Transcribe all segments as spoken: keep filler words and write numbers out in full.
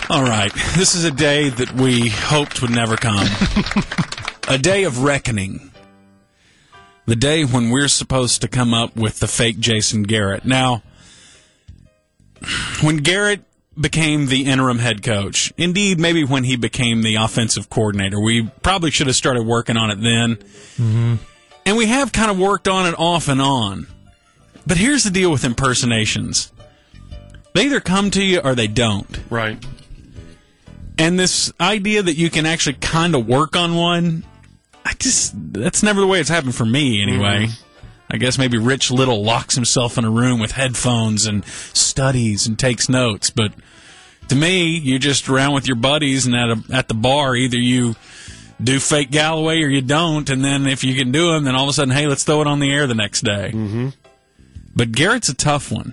All right. This is a day that we hoped would never come. A day of reckoning. The day when we're supposed to come up with the fake Jason Garrett. Now, when Garrett became the interim head coach, indeed, maybe when he became the offensive coordinator, we probably should have started working on it then. Mm-hmm. And we have kind of worked on it off and on. But here's the deal with impersonations. They either come to you or they don't. Right. And this idea that you can actually kind of work on one, I just, that's never the way it's happened for me anyway. Mm-hmm. I guess maybe Rich Little locks himself in a room with headphones and studies and takes notes. But to me, you're just around with your buddies and at, a, at the bar, either you do fake Galloway or you don't. And then if you can do them, then all of a sudden, hey, let's throw it on the air the next day. Mm-hmm. But Garrett's a tough one.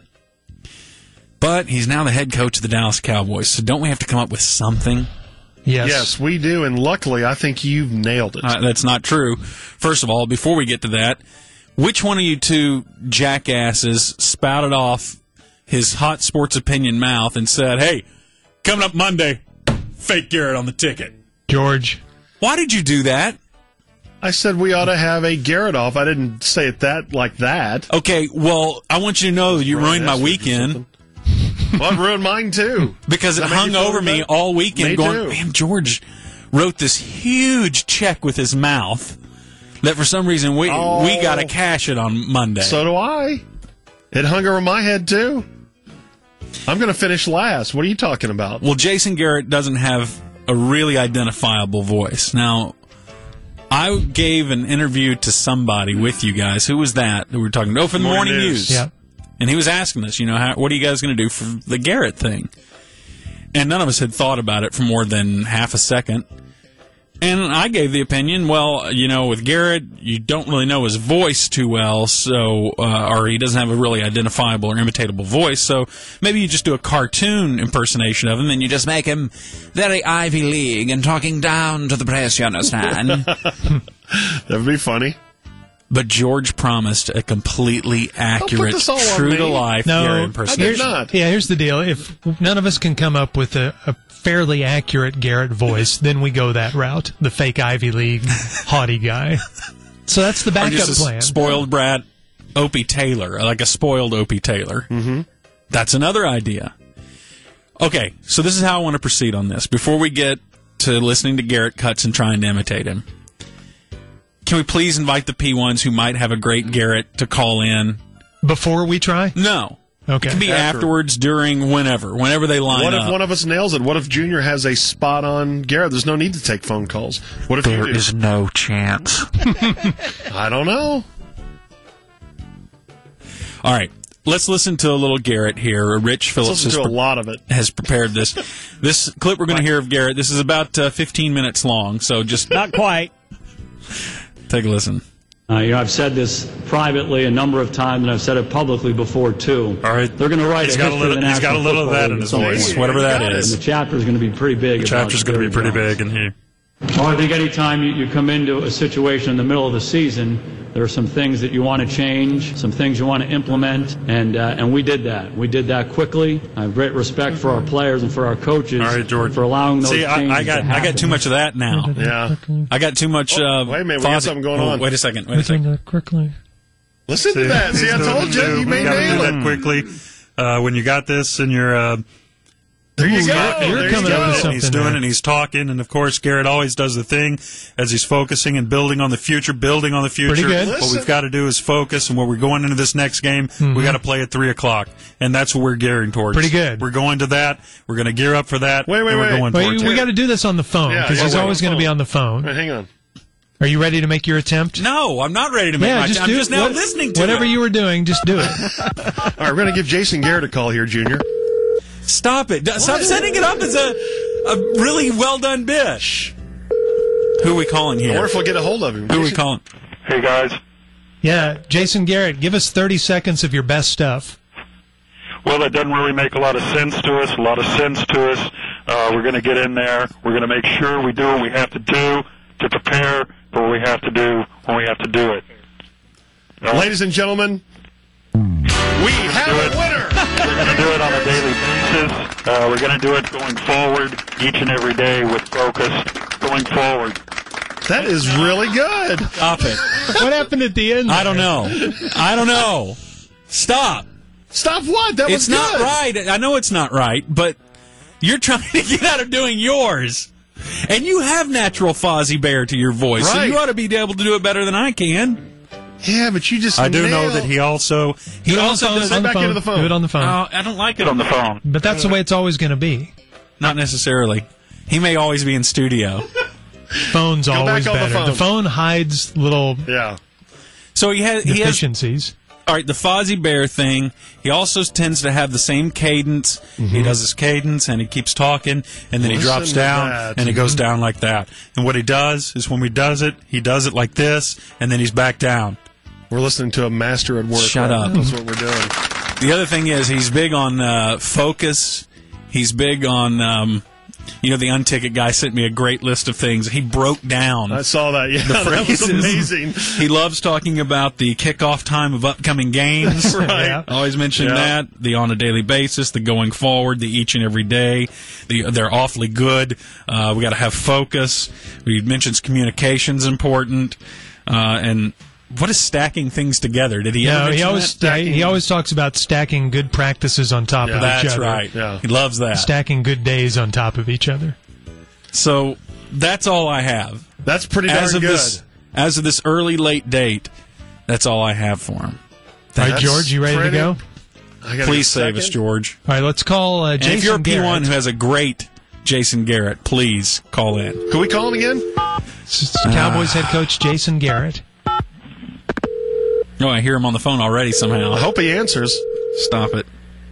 But he's now the head coach of the Dallas Cowboys, so don't we have to come up with something? Yes. Yes, we do, and luckily, I think you've nailed it. Uh, that's not true. First of all, before we get to that, which one of you two jackasses spouted off his hot sports opinion mouth and said, hey, coming up Monday, fake Garrett on the ticket? George. Why did you do that? I said we ought to have a Garrett off. I didn't say it that like that. Okay, well, I want you to know you ruined my weekend. Well, it ruined mine, too. Because it hung over me all weekend me going, too. man, George wrote this huge check with his mouth that for some reason we oh, we got to cash it on Monday. So do I. It hung over my head, too. I'm going to finish last. What are you talking about? Well, Jason Garrett doesn't have a really identifiable voice. Now, I gave an interview to somebody with you guys. Who was that? Who we were talking to? Oh, for the Morning, Morning News. News. Yeah. And he was asking us, you know, how, what are you guys going to do for the Garrett thing? And none of us had thought about it for more than half a second. And I gave the opinion, well, you know, with Garrett, you don't really know his voice too well, so uh, or he doesn't have a really identifiable or imitatable voice, so maybe you just do a cartoon impersonation of him, and you just make him very Ivy League and talking down to the press, you understand? That would be funny. But George promised a completely accurate, true-to-life no, Garrett impersonation. I did not. Yeah, here's the deal. If none of us can come up with a, a fairly accurate Garrett voice, then we go that route, the fake Ivy League haughty guy. So that's the backup or just a plan. Spoiled brat Opie Taylor, like a spoiled Opie Taylor. Mm-hmm. That's another idea. Okay, so this is how I want to proceed on this. Before we get to listening to Garrett cuts and trying to imitate him, can we please invite the P ones who might have a great Garrett to call in? Before we try? No. Okay. It can be After. afterwards, during, whenever. Whenever they line What up. if one of us nails it? What if Junior has a spot on Garrett? There's no need to take phone calls. What if There you do? is no chance. I don't know. All right. Let's listen to a little Garrett here. Rich Phillips Let's listen has, to a lot of it. has prepared this. This clip we're going to hear of Garrett, this is about uh, fifteen minutes long, so just... Not quite. Take a listen. Uh, you know, I've said this privately a number of times, and I've said it publicly before, too. All right. They're going to write He's a got a history little, of the he's got a National little of that Football in his League at voice, some point. whatever that And is. the chapter is going to be pretty big. The chapter's going to be pretty big in here. Well, I think any time you, you come into a situation in the middle of the season, there are some things that you want to change, some things you want to implement, and uh, and we did that. We did that quickly. I have great respect for our players and for our coaches. All right, George. For allowing those See, changes I, I got to happen. I got too much of that now. Yeah. I got too much. Oh, Uh, wait a minute, we got Fawcett. something going Oh, on. wait a second. Wait a second. Quickly. Listen to that. See, I told you. You may got to do nail that it. quickly. Uh, when you got this in your... Uh, There you Ooh, go. you're There you coming up go. with something. he's doing there. it and he's talking, and of course Garrett always does the thing as he's focusing and building on the future, building on the future. Pretty good. What Listen. we've got to do is focus, and when we're going into this next game, Mm-hmm. we got to play at three o'clock, and that's what we're gearing towards. Pretty good. We're going to that. We're going to gear up for that. Wait, wait, and we're wait. going Wait, towards we it. got to do this on the phone Yeah, because yeah, he's wait, always wait, going to be phone. on the phone. All right, hang on. Are you ready to make your attempt? No, I'm not ready to make Yeah, my. just I'm do just now what- listening to whatever it. you were doing. Just do it. All right, we're going to give Jason Garrett a call here, Junior. Stop it! Stop setting it up as a a really well done bit. Who are we calling I here? wonder if we'll get a hold of him. Who are we calling? Hey guys. Yeah, Jason Garrett, give us thirty seconds of your best stuff. Well, that doesn't really make a lot of sense to us, a lot of sense to us. Uh, we're going to get in there. We're going to make sure we do what we have to do to prepare for what we have to do when we have to do it. Uh, Ladies and gentlemen, we have a winner. We're going to do it on a daily basis. Uh, we're going to do it going forward each and every day with focus going forward. That is really good. Stop it. What happened at the end? I don't know. I don't know. Stop. Stop what? That It's was not good. right. I know it's not right, but you're trying to get out of doing yours. And you have natural Fozzie Bear to your voice, so Right. you ought to be able to do it better than I can. Yeah, but you just I do know nailed- that he also he Do it on the also phone. does On the back phone. into the phone. Do it on the phone. Oh, I don't like Get it on the phone. But that's the way it's always going to be. Not necessarily. He may always be in studio. Phone's back always on the better. phone. The phone hides little Yeah. So he has he has deficiencies. all right, the Fozzie Bear thing. He also tends to have the same cadence. He does his cadence, and he keeps talking, and then he Listen drops to down, that. and it goes down like that. And what he does is when he does it, he does it like this, and then he's back down. We're listening to a master at work. Shut right up. now. That's what we're doing. The other thing is he's big on uh, focus. He's big on, um, you know, the Unticket guy sent me a great list of things. He broke down I saw that. Yeah, that was phrases. amazing. He loves talking about the kickoff time of upcoming games. Right. Yeah. Always mention Yeah. that. The on a daily basis, the going forward, the each and every day. The, they're awfully good. Uh, we got to have focus. We mentions communication's important. Uh, and what is stacking things together? Did he ever No, mention he always that? he always talks about stacking good practices on top Yeah. of That's each other. right. Yeah. He loves that. Stacking good days on top of each other. So that's all I have. That's pretty darn As of good. this, as of this early late date, that's all I have for him. All right, That's George, you ready to pretty- go? I gotta Please get a save us, second. George. All right, let's call uh, And Jason if you're a P one Garrett. who has a great Jason Garrett, please call in. Can we call him again? It's Cowboys head coach Jason Garrett. Oh, I hear him on the phone already somehow. I hope he answers. Stop it.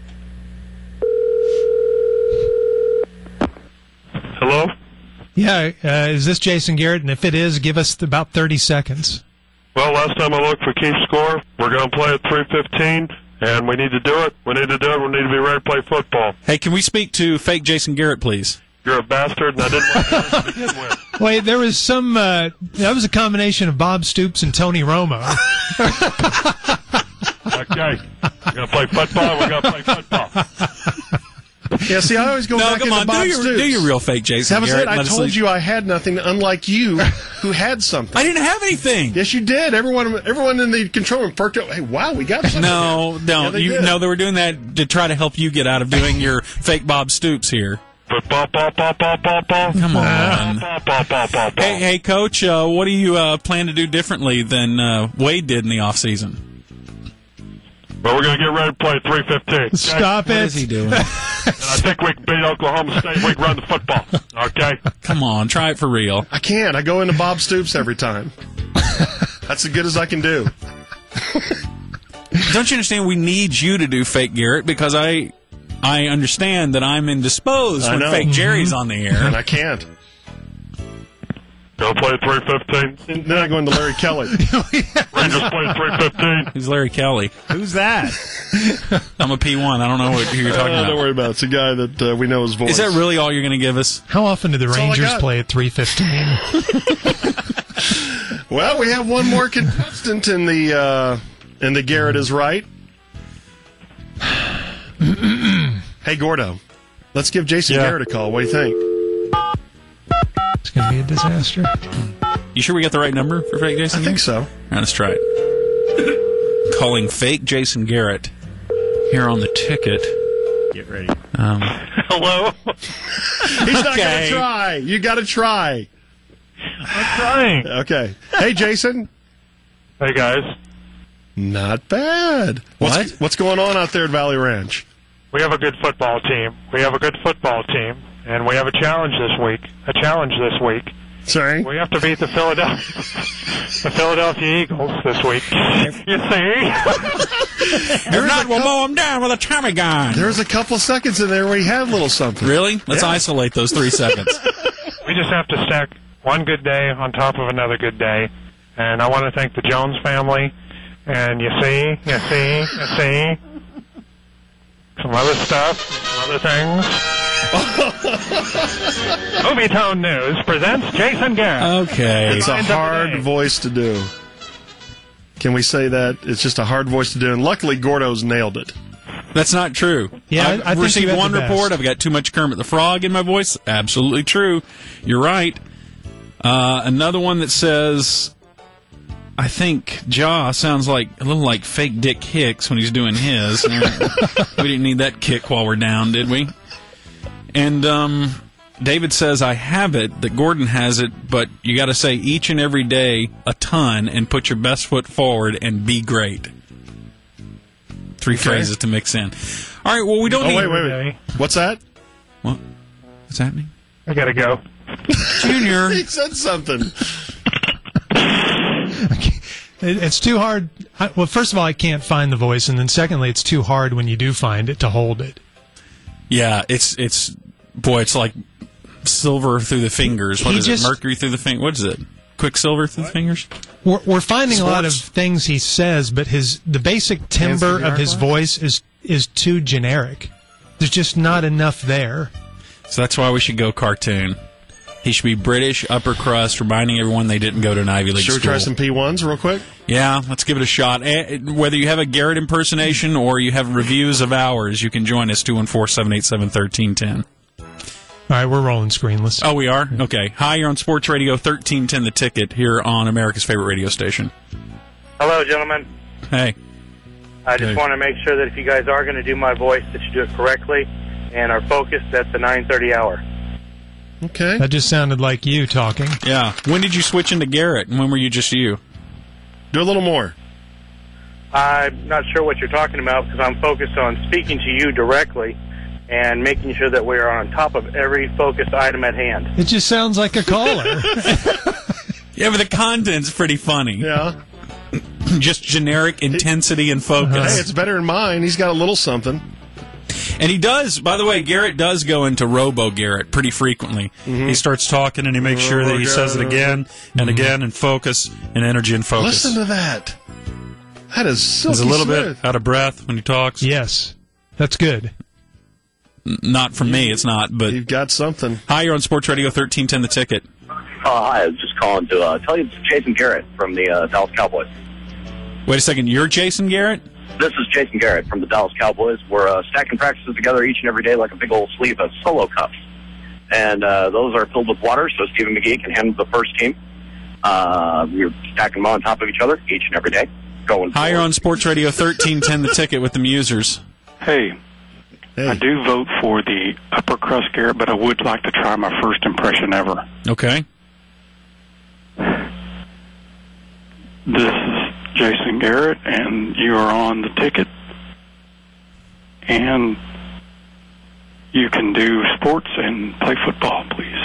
Hello? Yeah, uh, is this Jason Garrett? And if it is, give us about thirty seconds. Well, last time I looked for Keith Score, we're going to play at three fifteen, and we need to do it. We need to do it. We need to be ready to play football. Hey, can we speak to fake Jason Garrett, please? You're a bastard, and I didn't want to begin with. Wait, there was some. Uh, that was a combination of Bob Stoops and Tony Romo. Okay. We're going to play football. We're going to play football. Yeah, see, I always go No, back come into on, Bob do your, Stoops. do your real fake Jason That was Garrett. it. I Let us told leave. you I had nothing, unlike you, who had something. I didn't have anything. Yes, you did. Everyone, everyone in the control room perked up. Hey, wow, we got something. No, no, Yeah, they you did. no. They were doing that to try to help you get out of doing your fake Bob Stoops here. Football, ball, ball, ball, ball, ball. Come on. Ball, ball, ball, ball, ball. Hey, hey, Coach, uh, what do you uh, plan to do differently than uh, Wade did in the offseason? Well, we're going to get ready to play at three fifteen. Okay? Stop What it. is he doing? And I think we can beat Oklahoma State. We can run the football. Okay? Come on, try it for real. I can't. I go into Bob Stoops every time. That's as good as I can do. Don't you understand? We need you to do fake Garrett because I, I understand that I'm indisposed I when know. fake Jerry's on the air. And I can't. Going to play at three fifteen. And then I go into Larry Kelly. Rangers play at three fifteen. Who's Larry Kelly? Who's that? I'm a P one. I don't know what, who you're talking Uh, don't about. worry about it. It's a guy that uh, we know his voice. Is that really all you're going to give us? How often do the all I Rangers got. play at three fifteen? Well, we have one more contestant in the uh, in the Garrett is right. Hey, Gordo, let's give Jason Yeah. Garrett a call. What do you think? It's going to be a disaster. You sure we got the right number for fake Jason? I think so. All right, let's try it. Calling fake Jason Garrett here on the ticket. Get ready. Um, Hello? He's not going Okay. to try. You got to try. I'm trying. Okay. Hey, Jason. Hey, guys. Not bad. What's, What? What's going on out there at Valley Ranch? We have a good football team. We have a good football team. And we have a challenge this week. A challenge this week. Sorry. We have to beat the Philadelphia, the Philadelphia Eagles this week. You see? if not, we'll mow him down with a Tommy gun. There's a couple seconds in there where he had a little something. Really? Let's Yeah. isolate those three seconds. We just have to stack one good day on top of another good day. And I want to thank the Jones family. And you see, you see, you see, some other stuff, some other things. Movie Tone News presents Jason Garrett. Okay. It's a Mind of the hard day. voice to do. Can we say that? It's just a hard voice to do. And luckily, Gordo's nailed it. That's not true. Yeah, I've I- I think received you have one the best. report. I've got too much Kermit the Frog in my voice. Absolutely true. You're right. Uh, another one that says, I think Jaw sounds like a little like fake Dick Hicks when he's doing his. We didn't need that kick while we're down, did we? And um, David says, I have it, that Gordon has it, but you got to say each and every day a ton and put your best foot forward and be great. Three Okay. phrases to mix in. All right, well, we don't Oh, need... wait, wait, wait. What's that? What? What's happening? I gotta go. Junior. He said something. It, it's too hard. I, well, first of all, I can't find the voice, and then secondly, it's too hard when you do find it to hold it. Yeah, it's, it's boy, it's like silver through the fingers. What He is just- it? Mercury through the fingers? What is it? Quicksilver through the fingers? We're, we're finding a lot of Sports. things he says, but his the basic timbre of his voice is is too generic. There's just not enough there. So that's why we should go cartoon. He should be British, upper crust, reminding everyone they didn't go to an Ivy League Should we school. try some P ones real quick? Yeah, let's give it a shot. Eh, Whether you have a Garrett impersonation or you have reviews of ours, you can join us, two one four, seven eight seven, one three one zero. All right, we're rolling screenless. Oh, we are? Okay. Hi, you're on Sports Radio thirteen ten The Ticket here on America's favorite radio station. Hello, gentlemen. Hey. I just Hey. want to make sure that if you guys are going to do my voice, that you do it correctly and are focused at the nine thirty hour. Okay. That just sounded like you talking. Yeah. When did you switch into Garrett, and when were you just you? Do a little more. I'm not sure what you're talking about because I'm focused on speaking to you directly and making sure that we are on top of every focused item at hand. It just sounds like a caller. Yeah, but the content's pretty funny. Yeah. Just generic intensity and focus. Hey, it's better than mine. He's got a little something. And he does, by the way, Garrett does go into Robo Garrett pretty frequently. Mm-hmm. He starts talking and he makes sure that he says it again and again and focus and energy and focus. Listen to that. That is silky He's a little smooth. bit out of breath when he talks. Yes, that's good. N- Not from me, it's not, but... You've got something. Hi, you're on Sports Radio thirteen ten The Ticket. Oh, hi. I was just calling to uh, tell you it's Jason Garrett from the uh, Dallas Cowboys. Wait a second, you're Jason Garrett? This is Jason Garrett from the Dallas Cowboys. We're uh, stacking practices together each and every day like a big old sleeve of solo cups. And uh, those are filled with water, so Stephen McGee can handle the first team. Uh, we're stacking them on top of each other each and every day. Going Hi, you're forward. on Sports Radio thirteen ten The Ticket with the Musers. Hey, Hey. I do vote for the upper crust Garrett, but I would like to try my first impression ever. Okay. This is Jason Garrett, and you are on the ticket. And you can do sports and play football, please.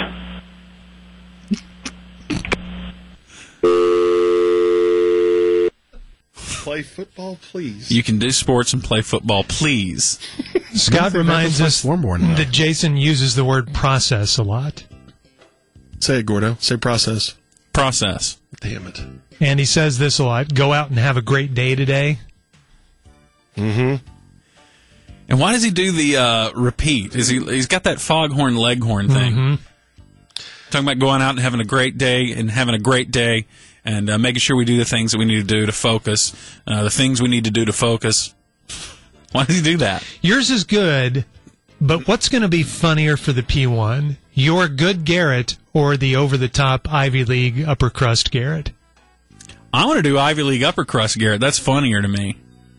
Play football, please. You can do sports and play football, please. Scott reminds us that Jason uses the word process a lot. Say it, Gordo. Say process. Process. Damn it. And he says this a lot. Go out and have a great day today. Mm-hmm. And why does he do the uh, repeat? Is he? He's got that foghorn leghorn thing. Mm-hmm. Talking about going out and having a great day and having a great day and uh, making sure we do the things that we need to do to focus. Uh, the things we need to do to focus. Why does he do that? Yours is good, but what's going to be funnier for the P one? Your good Garrett or the over-the-top Ivy League upper crust Garrett? I want to do Ivy League upper crust Garrett. That's funnier to me.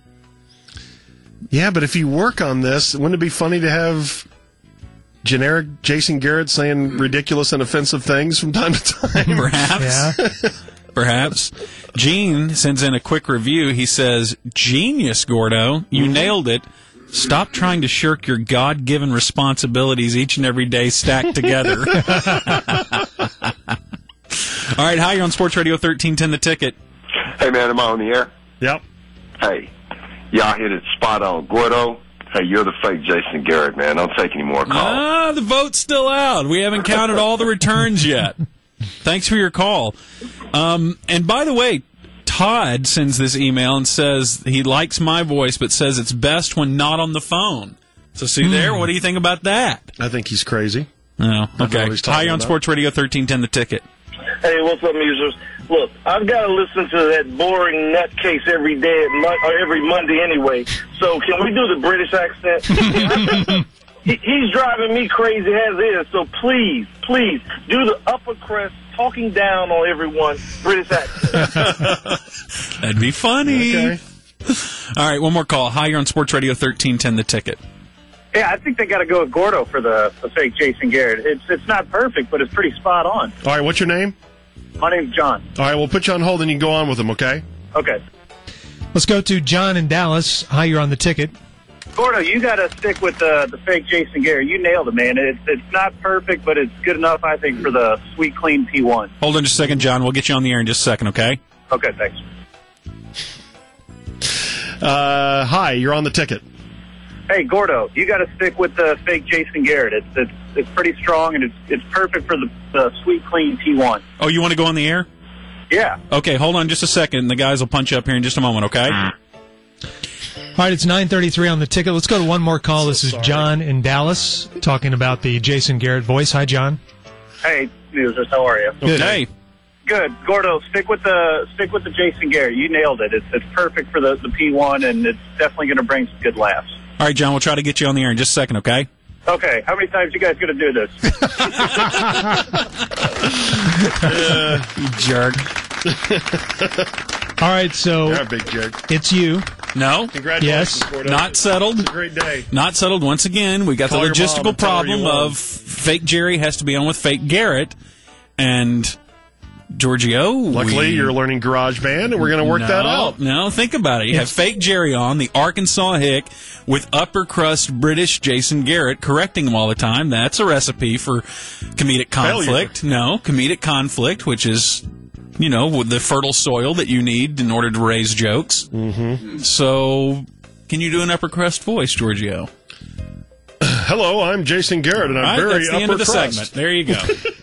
Yeah, but if you work on this, wouldn't it be funny to have generic Jason Garrett saying ridiculous and offensive things from time to time? Perhaps. Yeah. Perhaps. Gene sends in a quick review. He says, "Genius, Gordo. You nailed it. Stop trying to shirk your God-given responsibilities each and every day stacked together." All right, hi, you're on Sports Radio thirteen ten The Ticket. Hey, man, am I on the air? Yep. Hey, y'all hit it spot on. Gordo, hey, you're the fake Jason Garrett, man. Don't take any more calls. Ah, the vote's still out. We haven't counted all the returns yet. Thanks for your call. Um, and by the way, Todd sends this email and says he likes my voice, but says it's best when not on the phone. So see there, what do you think about that? I think he's crazy. Oh, That's okay. what he's talking Hi, you're on about. Sports Radio thirteen ten The Ticket. Hey, what's up, musers? Look, I've got to listen to that boring nutcase every day, at Mo- or every Monday anyway. So can we do the British accent? he, he's driving me crazy as is. So please, please do the upper crest, talking down on everyone, British accent. That'd be funny. Okay. All right, one more call. Hi, you're on Sports Radio thirteen ten, The Ticket. Yeah, I think they got to go with Gordo for the, the fake Jason Garrett. It's it's not perfect, but it's pretty spot on. All right, what's your name? My name's John. All right, we'll put you on hold and you can go on with them, okay? Okay. Let's go to John in Dallas. Hi, you're on The Ticket. Gordo, you got to stick with the the fake Jason Garrett. You nailed it, man. It's it's not perfect, but it's good enough, I think, for the sweet, clean P one. Hold on just a second, John. We'll get you on the air in just a second, okay? Okay, thanks. Uh, hi, you're on The Ticket. Hey, Gordo, you got to stick with the fake Jason Garrett. It's it's it's pretty strong, and it's it's perfect for the, the sweet, clean T one. Oh, you want to go on the air? Yeah. Okay, hold on just a second. The guys will punch you up here in just a moment, okay? All right, it's nine thirty-three on The Ticket. Let's go to one more call. This is John in Dallas talking about the Jason Garrett voice. Hi, John. Hey, Newsers, how are you? Good. Hey. Good, Gordo. Stick with the stick with the Jason Garrett. You nailed it. It's it's perfect for the, the P one, and it's definitely going to bring some good laughs. All right, John, we'll try to get you on the air in just a second, okay? Okay. How many times you guys going to do this? uh, you jerk. All right, so You're a big jerk. It's you. No. Congratulations. Yes. Gordo. Not settled. It's a great day. Not settled. Once again, we got Call the your mom logistical and tell her you problem won. of fake Jerry has to be on with fake Garrett, and Giorgio. Luckily, we, you're learning GarageBand, and we're going to work no, that out. No, think about it. You have fake Jerry on, the Arkansas hick, with upper crust British Jason Garrett correcting him all the time. That's a recipe for comedic conflict. Failure. No, comedic conflict, which is, you know, with the fertile soil that you need in order to raise jokes. Mm-hmm. So, can you do an upper crust voice, Giorgio? Hello, I'm Jason Garrett, and I'm All right, very that's the upper end of the crust. segment. There you go.